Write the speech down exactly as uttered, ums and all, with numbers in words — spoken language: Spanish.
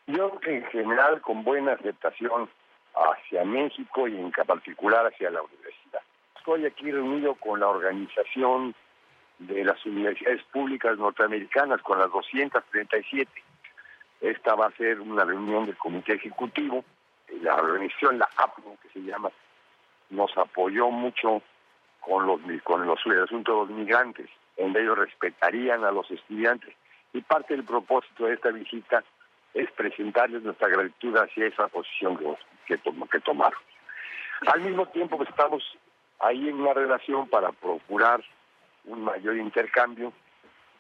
Yo creo que en general con buena aceptación hacia México y en particular hacia la universidad. Estoy aquí reunido con la Organización de las Universidades Públicas Norteamericanas, con las doscientas treinta y siete. Esta va a ser una reunión del Comité Ejecutivo. La organización, la A P N U, que se llama, nos apoyó mucho con los con los el asunto de los migrantes, donde ellos respetarían a los estudiantes. Y parte del propósito de esta visita es presentarles nuestra gratitud hacia esa posición que, que, que tomaron. Al mismo tiempo, pues, estamos ahí en una relación para procurar un mayor intercambio